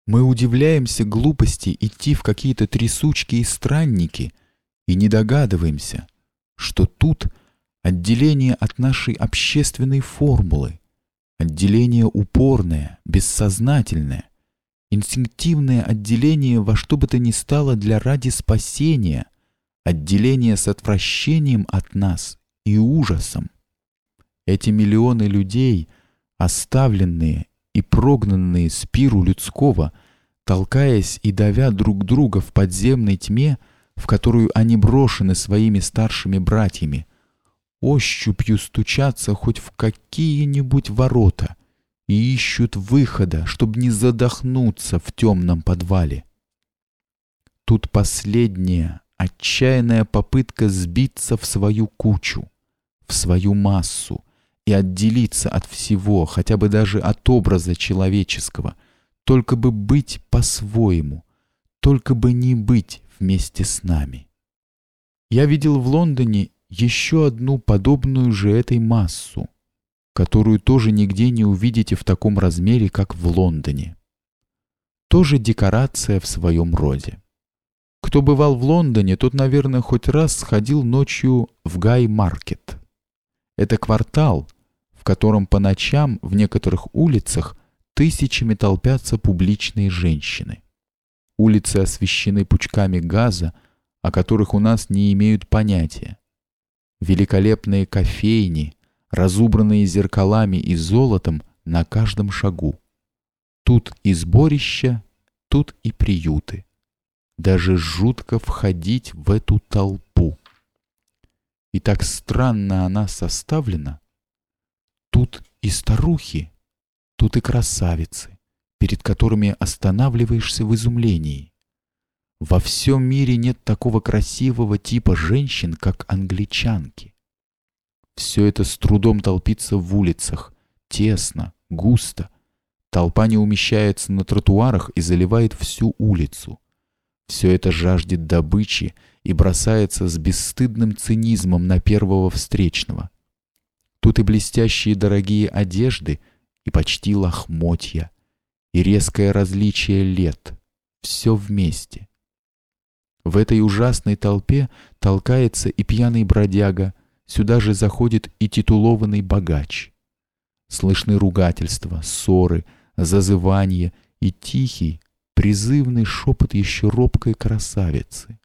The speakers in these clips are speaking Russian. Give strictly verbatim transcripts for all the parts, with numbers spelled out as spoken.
Мы удивляемся глупости идти в какие-то трясучки и странники и не догадываемся, что тут отделение от нашей общественной формулы, отделение упорное, бессознательное, инстинктивное отделение во что бы то ни стало для ради спасения, отделение с отвращением от нас и ужасом. Эти миллионы людей, оставленные и прогнанные с пиру людского, толкаясь и давя друг друга в подземной тьме, в которую они брошены своими старшими братьями, ощупью стучатся хоть в какие-нибудь ворота и ищут выхода, чтобы не задохнуться в темном подвале. Тут последняя, отчаянная попытка сбиться в свою кучу, в свою массу и отделиться от всего, хотя бы даже от образа человеческого, только бы быть по-своему, только бы не быть вместе с нами. Я видел в Лондоне еще одну подобную же этой массу, которую тоже нигде не увидите в таком размере, как в Лондоне. Тоже декорация в своем роде. Кто бывал в Лондоне, тот, наверное, хоть раз сходил ночью в Гай-маркет. Это квартал, в котором по ночам в некоторых улицах тысячами толпятся публичные женщины. Улицы освещены пучками газа, о которых у нас не имеют понятия. Великолепные кофейни, разубранные зеркалами и золотом на каждом шагу. Тут и сборища, тут и приюты. Даже жутко входить в эту толпу. И так странно она составлена. Тут и старухи, тут и красавицы, перед которыми останавливаешься в изумлении. Во всем мире нет такого красивого типа женщин, как англичанки. Все это с трудом толпится в улицах, тесно, густо. Толпа не умещается на тротуарах и заливает всю улицу. Все это жаждет добычи и бросается с бесстыдным цинизмом на первого встречного. Тут и блестящие дорогие одежды, и почти лохмотья, и резкое различие лет. Все вместе. В этой ужасной толпе толкается и пьяный бродяга, сюда же заходит и титулованный богач. Слышны ругательства, ссоры, зазывания и тихий, призывный шепот еще робкой красавицы.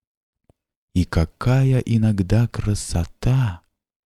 И какая иногда красота!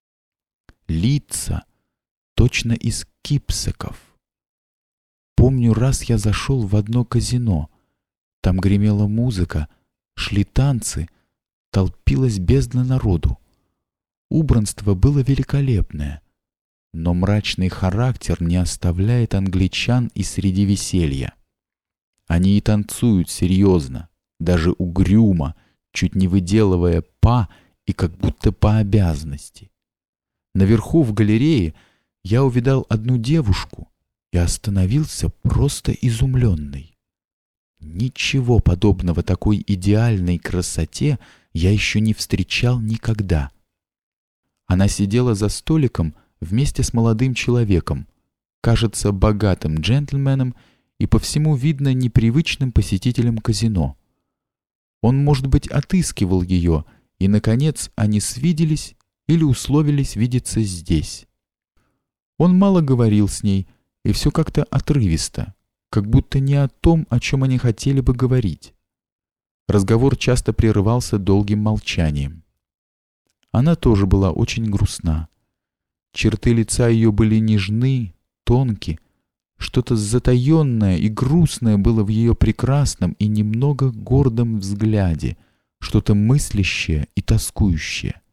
Лица точно из кипсаков. Помню, раз я зашел в одно казино. Там гремела музыка, шли танцы, толпилась бездна народу. Убранство было великолепное, но мрачный характер не оставляет англичан и среди веселья. Они и танцуют серьезно, даже угрюмо, чуть не выделывая па и как будто по обязанности. Наверху в галерее я увидал одну девушку и остановился просто изумленный. Ничего подобного такой идеальной красоте я еще не встречал никогда. Она сидела за столиком вместе с молодым человеком, кажется, богатым джентльменом и по всему видно непривычным посетителем казино. Он, может быть, отыскивал ее, и, наконец, они свиделись или условились видеться здесь. Он мало говорил с ней, и все как-то отрывисто, как будто не о том, о чем они хотели бы говорить. Разговор часто прерывался долгим молчанием. Она тоже была очень грустна. Черты лица ее были нежны, тонки. Что-то затаенное и грустное было в ее прекрасном и немного гордом взгляде, что-то мыслящее и тоскующее.